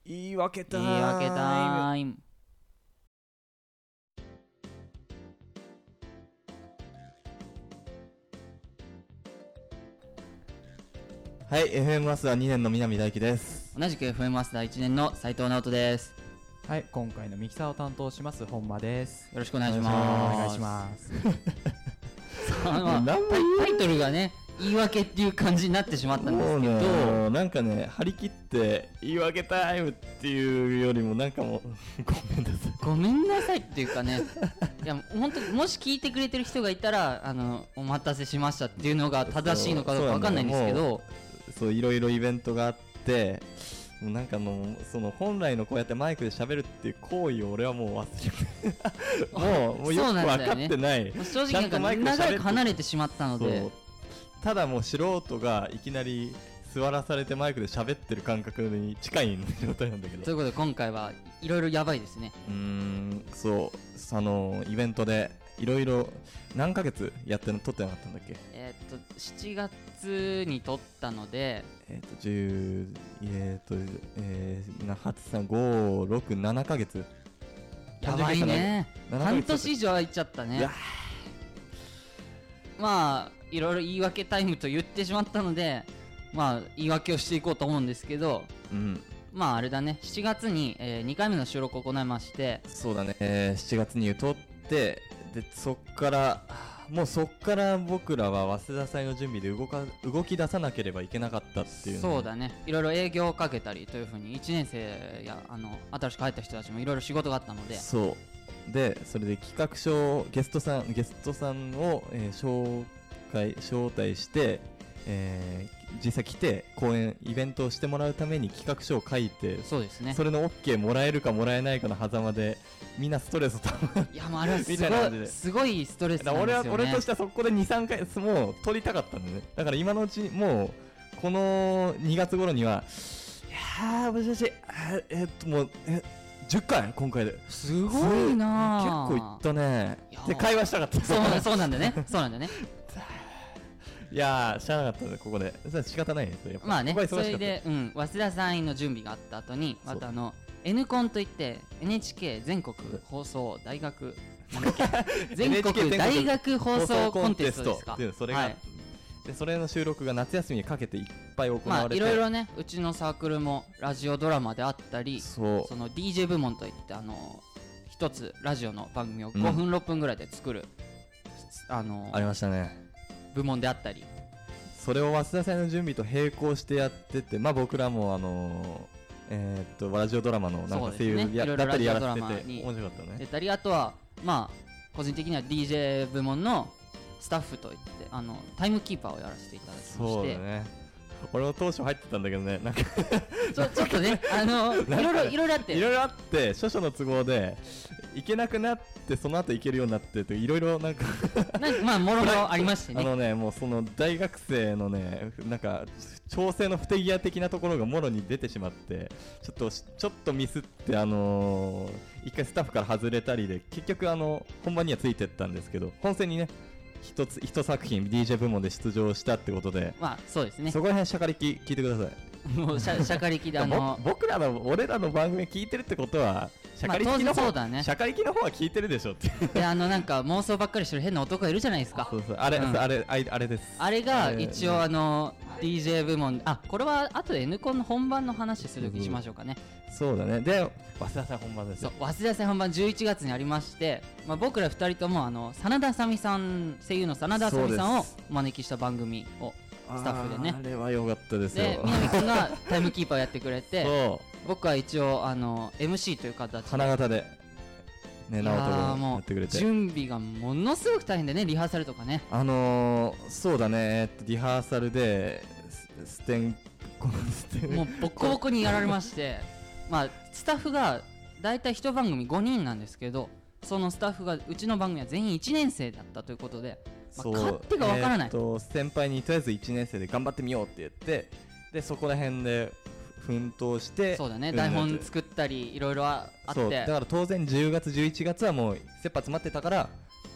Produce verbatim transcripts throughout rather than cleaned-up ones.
言い訳タイム。 言い訳タイム。 はい、エフエム マスターにねんの南大輝です。 同じく エフエム マスターいちねんの斉藤直人です。 はい、今回のミキサーを担当します本間です。 よろしくお願いします。 お願いします。 あのタイ、タイトルがね、言い訳っていう感じになってしまったんですけど、 ね、なんかね、張り切って言い訳タイムっていうよりもなんかもうごめんなさいごめんなさいっていうかねいや本当もし聞いてくれてる人がいたら、あのお待たせしましたっていうのが正しいのかどうかわかんないんですけど、 そういろいろイベントがあって、もうなんかもうその本来のこうやってマイクで喋るっていう行為を俺はもう忘れてもうもうよく分かってない、ね、 正直なんか長く離れてしまったので、 ただもう素人がいきなり座らされてマイクで喋ってる感覚に近い状態なんだけど、 ということで今回はいろいろやばいですね。 うーん、そうあのイベントでいろいろ何ヶ月やって撮ってなかったんだっけ。 えー、っとしちがつに撮ったので、 えー、っとじゅうえー、っとえー、はち、さん、ご、ろく、ななかげつ。 やばいね。半年以上空いちゃったね。まあいろいろ言い訳タイムと言ってしまったので、まあ言い訳をしていこうと思うんですけど、 うん、 まああれだね、しちがつに、えー、にかいめの収録を行いまして、 そうだね、えー、しちがつに撮って、でそっからもうそっから僕らは早稲田祭の準備で動か動き出さなければいけなかったっていう、ね、 そうだね、いろいろ営業をかけたりというふうにいちねん生やあの新しく入った人たちもいろいろ仕事があったので、 そうでそれで企画書ゲストさんゲストさんを、えー、紹介招待して、えー、実際来て講演イベントをしてもらうために企画書を書いて、 そうですね、 それの OK もらえるかもらえないかの狭間でみんなストレスをたまいやもうあれはすごいすごいストレスなんですよね。 俺は俺としてはそこで にさんかいもう取りたかったんだね。だから今のうちにもうこのにがつ頃にはいやーもしもしえっともうえじゅっかい今回ですごいな結構いったねで会話したかったそうそうなんだねそうなんだねいやーしゃあなかったねここで仕方ないねやっぱまあね、それで、うん、早稲田祭の準備があった後にまたあの N コンといって エヌエイチケー 全国放送大学全国大学放送コンテストですかっていうそれが、はい、でそれの収録が夏休みにかけていっぱい行われて、 まあいろいろね、うちのサークルもラジオドラマであったり、 そうその ディージェー 部門といってあの一つラジオの番組をごふんろっぷんぐらいで作る、 うん、 あのありましたね部門であったり、 それを早稲田祭の準備と並行してやってて、まあ僕らもあのーえー、っとラジオドラマのなんか声優や、ね、だったりやらせてて面白かったね。 出たり、あとはまあ個人的には ディージェー 部門のスタッフといってあのタイムキーパーをやらせていただきまして、 そうだね。俺も当初入ってたんだけどね、なんかちょちょっとね、あのいろいろいろいろあっていろいろあって諸々の都合で行けなくなってその後行けるようになっていろいろなんかなんかまあもろもろありましてね。 あのねもうその大学生のねなんか調整の不手際的なところがもろに出てしまってちょっとちょっとミスってあのー、一回スタッフから外れたりで結局あの本番にはついてったんですけど本戦にね一つ一作品 ディージェー 部門で出場したってことで、 まあそうですね。 そこら辺シャカリキ聞いてください。 もうシャシャカリキであの僕らの俺らの番組聞いてるってことはシャカリキの方、 まあ、だね、 シャカリキの方は聞いてるでしょってであのなんか妄想ばっかりしてる変な男がいるじゃないですか。 そうそうあれ、うん、あれあれあれです。 あれが一応あの ディージェー 部門、あこれは後で N コンの本番の話するときしましょうかね。 そうだね。で早稲田祭本番ですよ。 そう早稲田祭本番じゅういちがつにありまして、まあ、僕らふたりともあの真田あさみさん声優の真田あさみさんをお招きした番組をスタッフでね。 あれは良かったですよ。 で南くんがタイムキーパーやってくれてそう僕は一応あの エムシー という形で花形でね、直人がやってくれて準備がものすごく大変でね、リハーサルとかね。 あのー、そうだね、えっと、リハーサルでステンこのステンもうボコボコにやられましてまあスタッフがだいたいいち番組ごにんなんですけど、そのスタッフがうちの番組は全員いちねん生だったということで、まあ、勝手がわからない、 えー、と先輩にとりあえずいちねん生で頑張ってみようって言って、でそこら辺で奮闘して、 そうだね、台本作ったりいろいろあって、 そうだから当然じゅうがつじゅういちがつはもう切羽詰まってたから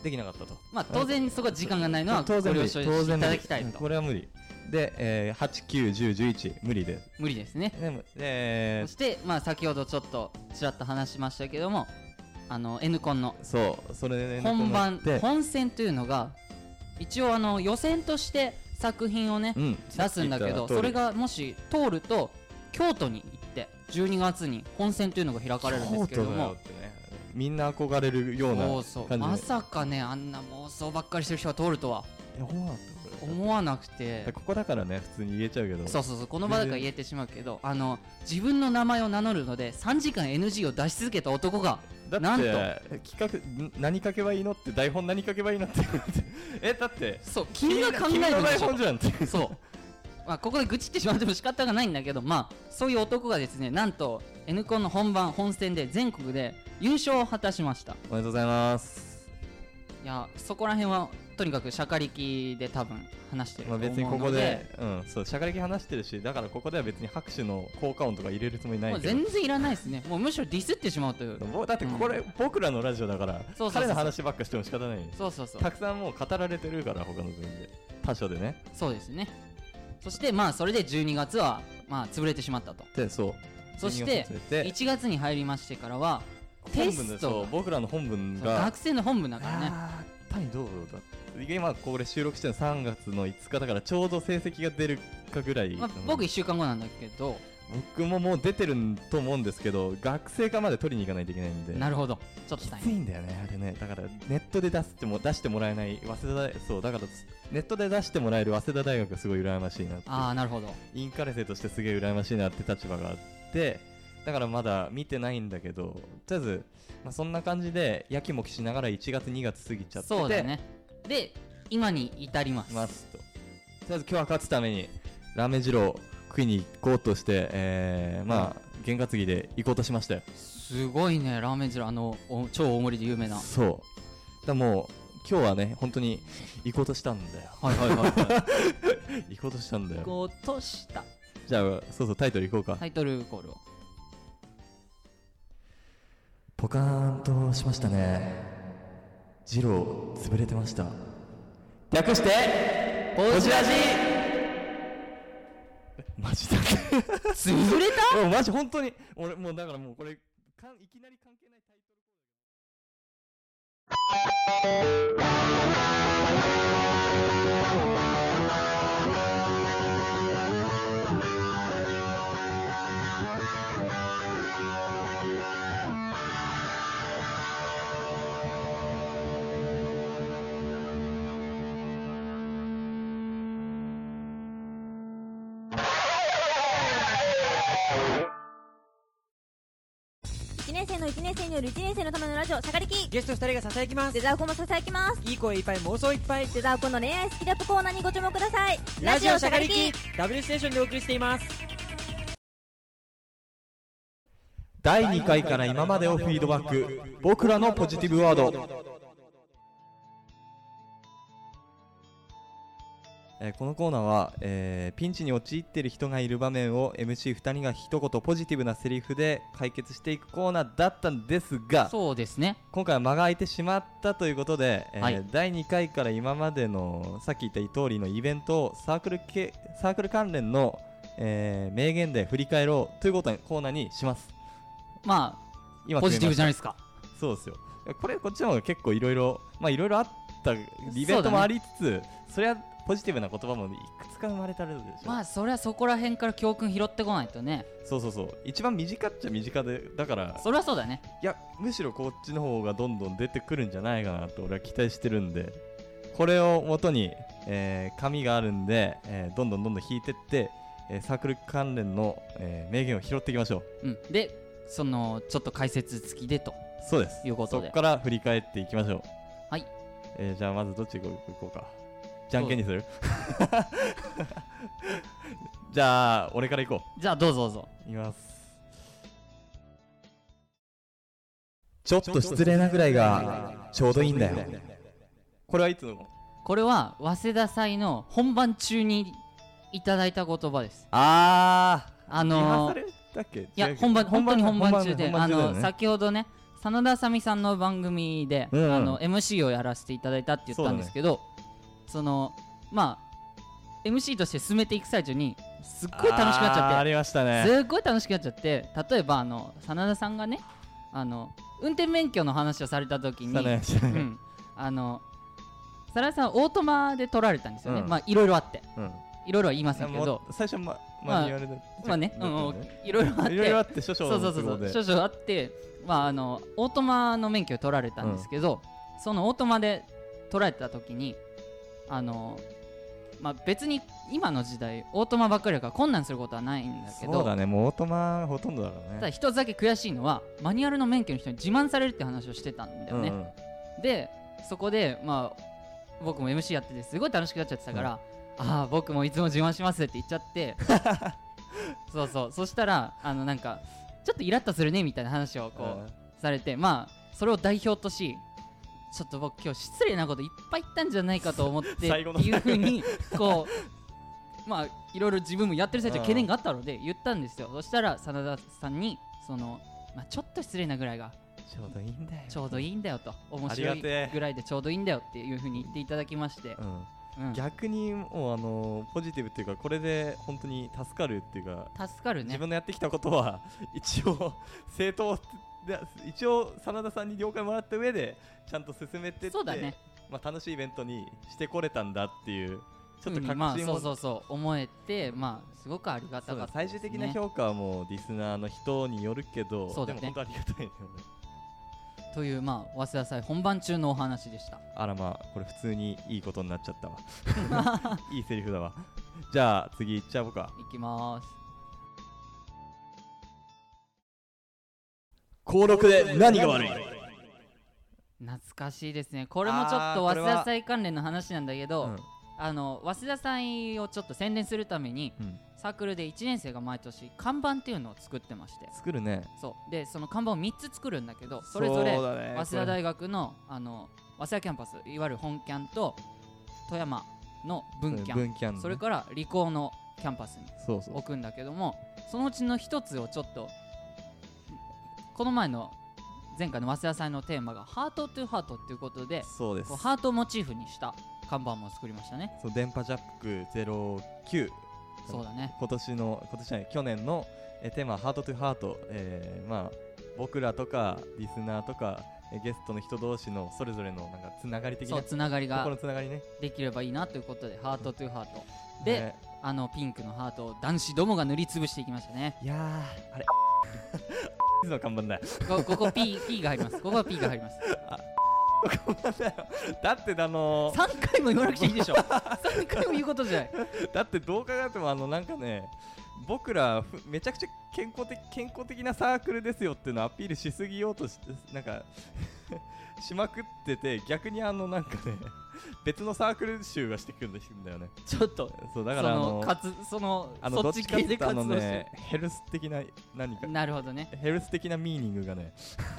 できなかったと。 まあ当然そこは時間がないのはご了承していただきたいと。 これは無理で、えー、はち、きゅう、じゅう、じゅういち無理で無理ですね。 でも、えー、 そしてまあ先ほどちょっとちらっと話しましたけども、あの N コンのそうそれで、ね、 本番本戦というのが一応あの予選として作品をね、うん、出すんだけど、それがもし通ると京都に行ってじゅうにがつに本戦というのが開かれるんですけれども、 みんな憧れるような感じ。 そうそう、まさかねあんな妄想ばっかりしてる人が通るとは思わなかった。 思わなくて、 ここだからね普通に言えちゃうけど、 そうそうそう、この場だから言えてしまうけど、あの自分の名前を名乗るのでさんじかん エヌジー を出し続けた男がだってなんと企画何書けばいいのって台本何書けばいいのってえだってそう君が考えるんでしょ、君の台本じゃんってそうまあここで愚痴ってしまっても仕方がないんだけど、まあそういう男がですね、なんと N コンの本番本戦で全国で優勝を果たしました。 おめでとうございます。 いやそこら辺はとにかくシャカリキで多分話してると思うので、 まあ、別にここで、うん、そうシャカリキ話してるし、だからここでは別に拍手の効果音とか入れるつもりないけど、 もう全然いらないですね。もうむしろディスってしまうという。 だってこれ、うん、僕らのラジオだから、 そうそうそうそう、 彼の話ばっかしても仕方ない。 そうそうそう、 たくさんもう語られてるから他の分で他所でね。 そうですね。そしてまあそれでじゅうにがつはまあ潰れてしまったと。 でそうそしていちがつに入りましてからはテスト、 僕らの本文が学生の本文だからね。 単位どうだ今これ収録してるのさんがつのいつかだからちょうど成績が出るかぐらい、 まあ、僕いっしゅうかんごなんだけど、 僕ももう出てると思うんですけど、学生課まで取りに行かないといけないんで。 なるほど、ちょっときついんだよねあれね。だからネットで出しても出してもらえない早稲田、そうだからネットで出してもらえる早稲田大学がすごい羨ましいなって。 ああなるほど、 インカレ生としてすげえ羨ましいなって立場があって、だからまだ見てないんだけど、とりあえず、まあ、そんな感じでやきもきしながらいちがつにがつ過ぎちゃってて、 そうだね。で今に至りますますと。とりあえず今日は勝つためにラーメン二郎食いに行こうとして、えー、まあ験担ぎで行こうとしましたよ。 すごいね、ラーメン二郎、あの超大盛りで有名な。 そうだ、もう今日はね本当に行こうとしたんだよ。 はいはいはい、はい、 行こうとしたんだよ。 行こうとした。 じゃあそうそうタイトル行こうか。 タイトルコールを。 ポカーンとしましたね。二郎潰れてました。略してポジラジ。マジだ潰れたもうマジ本当に俺もうだからもうこれかんいきなり関係ないタイトルいちねん生のいちねん生によるいちねん生のためのラジオシャカリキ。 ゲストふたりがささやきます。 デザーコもささやきます。 いい声いっぱい妄想いっぱい。 デザーコの恋愛スキルアップコーナーにご注目ください。 ラジオシャカリキ W ステーションでお送りしています。 だいにかいから今までをフィードバック、僕らのポジティブワード。えー、このコーナーは、えー、ピンチに陥っている人がいる場面を エムシーふたりが一言ポジティブなセリフで解決していくコーナーだったんですが、 そうですね、 今回は間が空いてしまったということで、えーはい、だいにかいから今までのさっき言った通りのイベントをサークル系サークル関連の、えー、名言で振り返ろうということにコーナーにします。 まあ今ポジティブじゃないですか。 そうですよ。これこっちの方が結構いろいろまあいろいろあったイベントもありつつ、 そ,、ね、そりゃポジティブな言葉もいくつか生まれたるでしょ。 まあそれはそこら辺から教訓拾ってこないとね。 そうそうそう、一番短っちゃ短でだから、 それはそうだね。 いやむしろこっちの方がどんどん出てくるんじゃないかなと俺は期待してるんで、これを元に、えー、紙があるんで、えー、どんどんどんどん引いてって、えー、サークル関連の、えー、名言を拾っていきましょう、うん、でそのちょっと解説付きでとそうですいうことで、 そこから振り返っていきましょう。 はい、 えー、じゃあまずどっち行こうか。じゃんけんにするじゃあ俺から行こう。じゃあどうぞどうぞ。 いきます。ちょっと失礼なぐらいがちょうどいいんだよ。これはいつの？ これは早稲田祭の本番中にいただいた言葉です。 あーあのー、 だっけ？ いや本番本当に本番中で、あの先ほどね真田あさみさんの番組で、 うん、 あの エムシー をやらせていただいたって言ったんですけど そ,、ね、そのまあ エムシー として進めていく最中にすっごい楽しくなっちゃってありましたね。 すっごい楽しくなっちゃって例えばあの真田さんがねあの運転免許の話をされた時に、 ねうん、あの真田さんオートマで取られたんですよね、 うん、 まあいろいろあってうんいろいろは言いませんけど最初まマニュアルでまあね、うん、いろいろあっていろいろあって少々 そうそうそうそう少々あってまああのオートマの免許を取られたんですけど、うん、そのオートマで取られた時にあのまあ別に今の時代オートマばっかりだから困難することはないんだけどそうだねもうオートマほとんどだからねただ一つだけ悔しいのはマニュアルの免許の人に自慢されるって話をしてたんだよね、うんうん、でそこでまあ僕も エムシー やっててすごい楽しくなっちゃってたから、うん、ああ僕もいつも自慢しますって言っちゃってそうそうそしたらあのなんかちょっとイラッとするねみたいな話をこう、うん、されてまあそれを代表としちょっと僕今日失礼なこといっぱい言ったんじゃないかと思ってっていう風にこうまあいろいろ自分もやってる最中懸念があったので言ったんですよ。そしたら真田さんにその、まあ、ちょっと失礼なぐらいがちょうどいいんだよちょうどいいんだよと面白いぐらいでちょうどいいんだよっていう風に言っていただきまして、 うんうん、逆にもうあのポジティブっていうかこれで本当に助かるっていうか助かるね自分のやってきたことは一応正当で一応真田さんに了解もらった上でちゃんと進めてってそうだね、 まあ、楽しいイベントにしてこれたんだっていうちょっと確信も、 まあ、そうそうそう思えてまあすごくありがたかったですね。 最終的な評価はもうリスナーの人によるけどそうだ、ね、 でも本当ありがたいよねというまあ早稲田祭本番中のお話でした。 あらまあこれ普通にいいことになっちゃったわいいセリフだわ。じゃあ次いっちゃおうか。 いきまーす。 登録で何が悪い。 懐かしいですね。これもちょっと早稲田祭関連の話なんだけど、うん、あの早稲田祭をちょっと宣伝するために、うん、サークルでいちねん生が毎年看板っていうのを作ってまして。 作るね。 そうでその看板をみっつ作るんだけどそれぞれ早稲田大学のあの早稲田キャンパスいわゆる本キャンと富山の分キャン、 分キャンね、 それから理工のキャンパスに置くんだけども、そうそうそのうちの一つをちょっとこの前の前回の早稲田祭のテーマがハートトゥハートっていうことで、 そうです。 ハートをモチーフにした看板も作りましたね。 そう電波ジャックゼロきゅう、 そうだね。 今年の今年じゃない去年のえテーマはハートトゥハート、えー、まあ僕らとかリスナーとかゲストの人同士のそれぞれのなんかつながり的なそうつながりがこのつながりねできればいいなということでハートトゥハートで、ね、あのピンクのハートを男子どもが塗りつぶしていきましたね。 いやーあれの看板だよこ, ここ P, P が入りますここは P が入ります看板だよだってあのー、 さんかいも言わなくちゃいいでしょさんかいも言うことじゃないだってどう考えてもあのなんかね僕らめちゃくちゃ健康的健康的なサークルですよっていうのをアピールしすぎようとしてなんかしまくってて逆にあのなんかね別のサークル集がしてくるんだよね。 ちょっとそうだからあのかつそのあのそっち系で活動してる、 ね、ヘルス的な何かなるほどねヘルス的なミーニングがね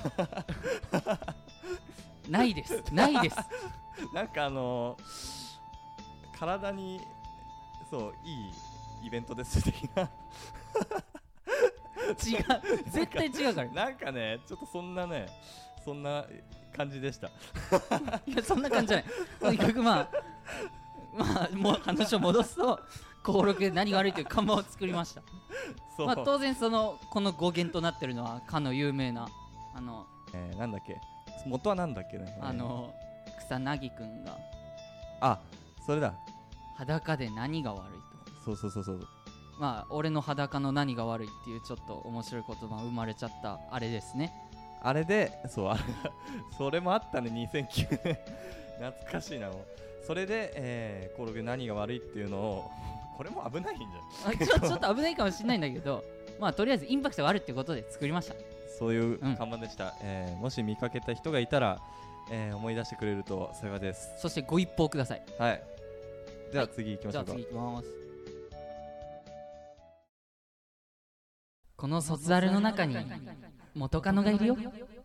ないですないですなんかあのー、体にそういいイベントです的な違う絶対違うからなんかねちょっとそんなねそんな感じでしたいやそんな感じじゃないとにかくまあまあもう話を戻すと登録で何が悪いという看板を作りましたそう、まあ、当然そのこの語源となってるのはかの有名なあの、 えー、なんだっけ元はなんだっけねあの草薙くんがあそれだ裸で何が悪いとそうそうそうそうまあ俺の裸の何が悪いっていうちょっと面白い言葉が生まれちゃったあれですね。 あれでそうあれそれもあったねにせんきゅうねん懐かしいなもうそれで、えー、登録で何が悪いっていうのをこれも危ないんじゃんちょちょっと危ないかもしれないんだけどまあとりあえずインパクトがあるってことで作りました。 そういう看板でした、うんえー、もし見かけた人がいたら、えー、思い出してくれると幸いです。 そしてご一報ください。 はいでは次行きましょうか、 はい、じゃあ次行きます。この卒アルの中に元カノがいるよ。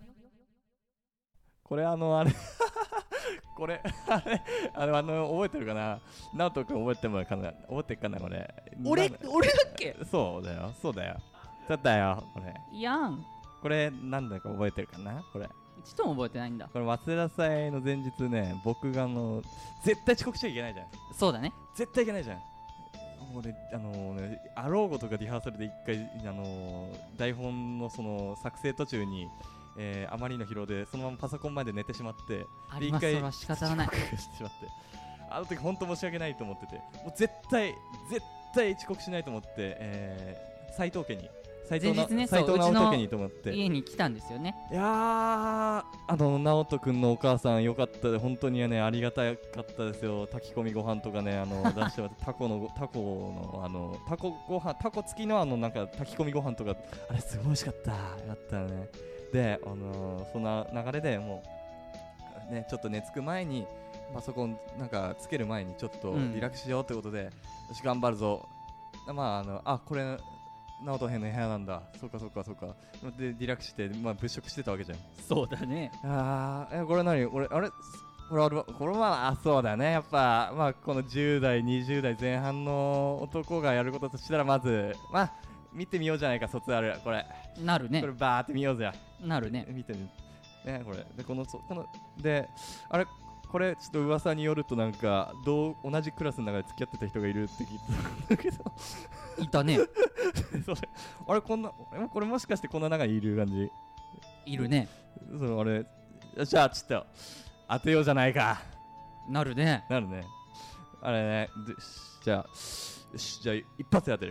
これあのあれこれあれあれあの覚えてるかな直人君覚えてもらうかな覚えてるかなこれ俺俺だっけそうだよそうだよだったよこれいやんこれなんだか覚えてるかな。これちっとも覚えてないんだ。 これ早稲田祭の前日ね、僕があの絶対遅刻しちゃいけないじゃん。 そうだね。 絶対いけないじゃん。俺あのね、あろうごとかリハーサルで一回あのー、台本のその作成途中に、えー、あまりの疲労でそのままパソコン前で寝てしまって、 あります、それは仕方がない。 遅刻してしまって、あの時本当申し訳ないと思ってて、もう絶対絶対遅刻しないと思って、えー、斉藤家に斉藤前日ね、 斉藤そう、うちの直人家にと思って家に来たんですよね。 いやー、あの直人くんのお母さんよかったで、本当にねありがたかったですよ。炊き込みご飯とかね、あの出してもらってタコのタコのあのタコご飯タコ付きのあのなんか炊き込みご飯とか、あれすごい美味しかった。よかったね。で、あのー、そんな流れでもうねちょっと寝つく前にパソコンなんかつける前にちょっとリラックスしようってことで、うん、よし頑張るぞ。まああのあこれ直人編の部屋なんだ、そうかそうかそうかでリラックスして、まあ、物色してたわけじゃん。 そうだね。 あーえこれ何俺あれこれあれこれはあそうだね、やっぱまあこのじゅう代にじゅう代前半の男がやることとしたら、まずまあ見てみようじゃないか、卒アルこれなるね。 これバーって見ようぜ。 なるね。 見てみねこれでこのそこのであれこれちょっと噂によるとなんかどう同じクラスの中で付き合ってた人がいるって聞いてたんだけどいたね。 それあれこんなこれもしかしてこんな中にいる感じいるね。 そのあれじゃあちょっと当てようじゃないか。 なるね。 なるね。あれねでじゃあよしじゃあ一発で当てる。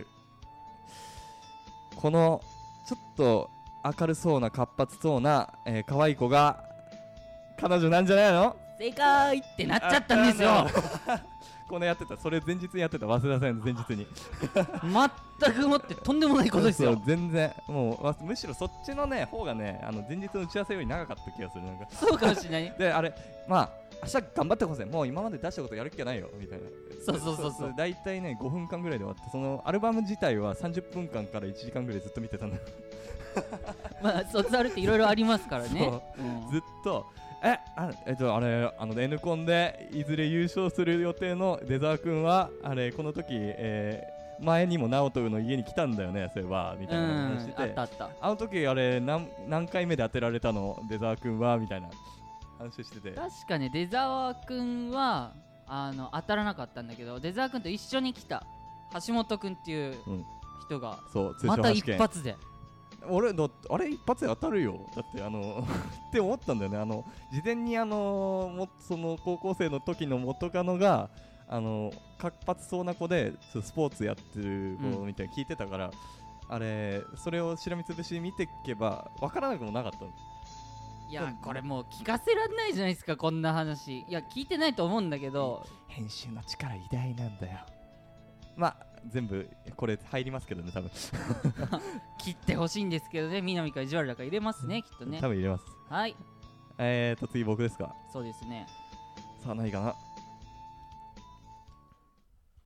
このちょっと明るそうな活発そうな、えー、可愛い子が彼女なんじゃないの？ 正解ってなっちゃったんですよ。 このやってた、それ前日にやってた、早稲田祭の前日に全くもってとんでもないことですよ。 そう全然もうむしろそっちのね方がねあの前日の打ち合わせより長かった気がする。なんかそうかもしれないであれまあ明日頑張ってほしい、もう今まで出したことやる気がないよみたいな。 そうそうそうそう。 だいたいねごふんかんぐらいで終わって、そのアルバム自体はさんじゅっぷんかんからいちじかんぐらいずっと見てたんだよ。 まあ卒アルっていろいろありますからね。 うん、ずっとえあえっとあれあの N コンでいずれ優勝する予定の出沢くんはあれこの時、えー、前にも直人の家に来たんだよね、そういえばみたいな話してて、 あったあった。 あの時あれ 何, 何回目で当てられたの出沢くんはみたいな話してて、 確かね出沢くんはあの当たらなかったんだけど、出沢くんと一緒に来た橋本くんっていう人が、 うん、そうまた一発で俺だあれ一発で当たるよ、だってあのって思ったんだよね。あの事前にあのもその高校生の時の元カノがあの活発そうな子でスポーツやってる子みたいに聞いてたから、うん、あれそれをしらみつぶしに見ていけば分からなくもなかったの。 いやこれもう聞かせられないじゃないですか、こんな話。いや聞いてないと思うんだけど、 編集の力偉大なんだよ。まあ全部これ入りますけどね多分切ってほしいんですけどね。南か意地悪だから入れますね、きっとね。 多分入れます。 はい、 えーと次僕ですか。 そうですね。 さあ何かな。